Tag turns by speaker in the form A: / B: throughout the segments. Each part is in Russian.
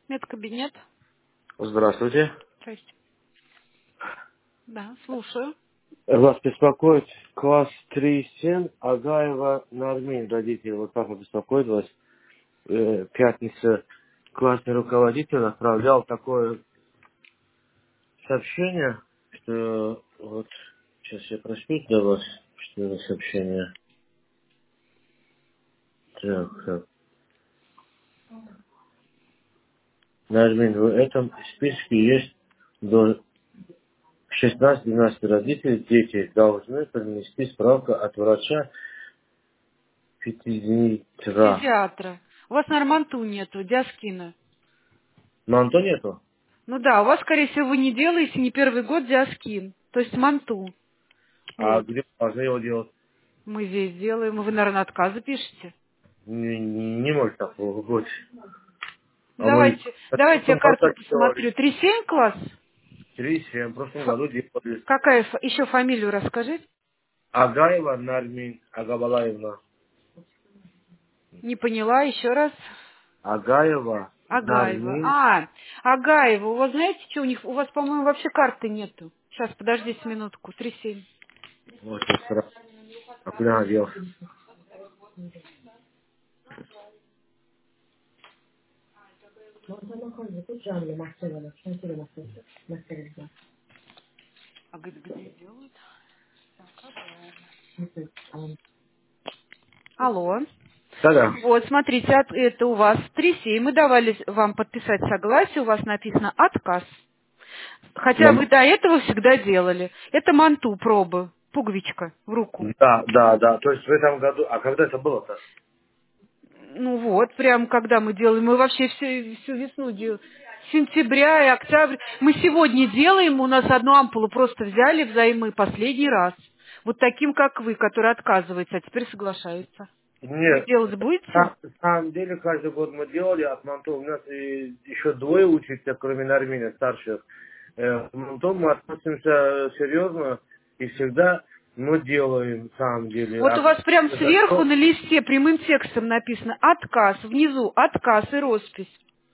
A: Медкабинет.
B: Здравствуйте.
A: Здрасте. Да, слушаю.
B: Вас беспокоит класс 3.7 Агаева Нармин, родители. Вот папа беспокоит вас. Пятница классный руководитель отправлял такое сообщение, что вот сейчас я прочту для вас, что это сообщение. Так. Нармин, в этом списке есть до 16-12 родителей, дети должны принести справку от врача педиатра.
A: Педиатра. У вас, наверное, манту нету, диаскина.
B: Манто нету?
A: Ну да, у вас, скорее всего, вы не делаете не первый год диаскин. То есть манту.
B: А
A: Вот.
B: где можно его делать?
A: Мы здесь делаем. Вы, наверное, отказы пишете.
B: Не может такого быть.
A: Ну,
B: А мы в
A: давайте я
B: прошлом году
A: карту
B: так делали.
A: посмотрю. 3-7 класс?
B: 3-7, в прошлом
A: Ф-
B: году делали.
A: Какая еще фамилию расскажите?
B: Агаева Нармин Агабалаевна.
A: Не поняла, еще раз.
B: Агаева
A: Агаева.
B: Нармин.
A: Агаева. У вас знаете, что у них? У вас, по-моему, вообще карты нету. Сейчас, подождите минутку. 3-7.
B: Вот это сразу. А куда она делась?
A: А где делают? Алло.
B: Да-да.
A: Вот, смотрите, это у вас 3-7. Мы давали вам подписать согласие, у вас написано отказ. Хотя вы до этого всегда делали. Это манту пробы, пуговичка в руку.
B: Да. То есть в этом году... А когда это было-то?
A: Ну вот, прям когда мы делаем, мы вообще всю весну делаем. С сентября и октября. Мы сегодня делаем, у нас одну ампулу просто взяли взаймы последний раз. Вот таким, как вы, который отказывается, а теперь соглашается. Вы
B: Нет.
A: делать будете?
B: На самом деле, каждый год мы делали от Манто. У нас и еще двое учатся, кроме Нармина, старших. К Манто мы относимся серьезно и всегда мы делаем, на самом деле.
A: Вот у
B: А
A: вас прям
B: за
A: сверху
B: что?
A: на листе прямым текстом написано «Отказ», внизу «Отказ» и роспись.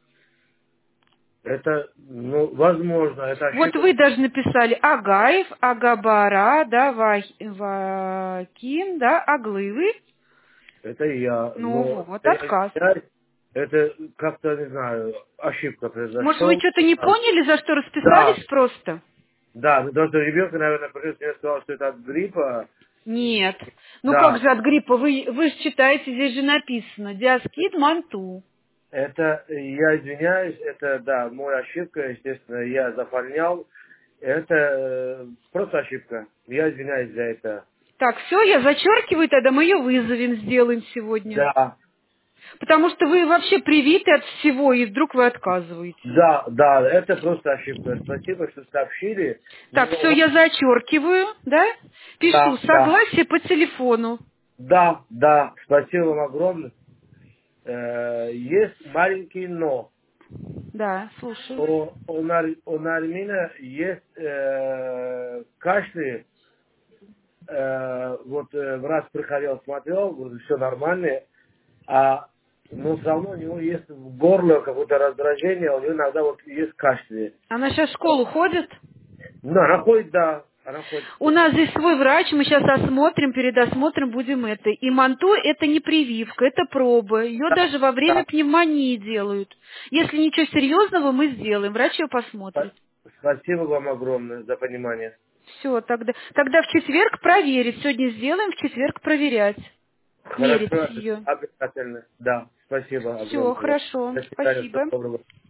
B: Это, ну, возможно, это
A: Вот
B: ошибка.
A: вы даже написали Агаев, Агабара, да, Вакин, да, Аглывы.
B: Это я,
A: Ну
B: но
A: вот,
B: я
A: отказ.
B: извиняюсь, это как-то, не знаю, ошибка
A: Может, вы
B: произошла.
A: что-то не поняли, за что
B: Да,
A: расписались просто?
B: да, потому что ребенка, наверное, придется, я сказал, что это от гриппа.
A: Нет. Ну как
B: Да,
A: же от гриппа? Вы же читаете, здесь же написано «Диаскид Манту».
B: это, я извиняюсь, это, да, моя ошибка, естественно, я заполнял. Это просто ошибка. Я извиняюсь за это.
A: Так, все, я зачеркиваю, тогда мы ее вызовем, сделаем сегодня.
B: Да,
A: Потому что вы вообще привиты от всего, и вдруг вы отказываетесь.
B: да, это просто ошибка. Спасибо, что сообщили.
A: Так, все,
B: Но,
A: я зачеркиваю, да? Пишу
B: да,
A: согласие по телефону.
B: да, спасибо вам огромное. Есть маленький но.
A: Да, слушаю.
B: У Нармина есть кашель. Вот врач приходил, смотрел, говорит, все нормально. Но все равно у него есть в горле какое-то раздражение, у него иногда вот есть кашель.
A: Она сейчас в школу ходит?
B: Ну, она ходит, да, она ходит.
A: У нас здесь свой врач, мы сейчас осмотрим, перед осмотром будем это. И манту это не прививка, это проба. Ее
B: Да,
A: даже во время
B: да.
A: пневмонии делают. Если ничего серьезного, мы сделаем. Врач ее посмотрит.
B: Спасибо вам огромное за понимание.
A: Все, тогда в четверг проверить. Сегодня сделаем, в четверг проверять. Мерить
B: Хорошо,
A: ее.
B: обязательно. Да, спасибо
A: Все,
B: огромное.
A: хорошо.
B: До свидания, всего
A: Спасибо.
B: доброго.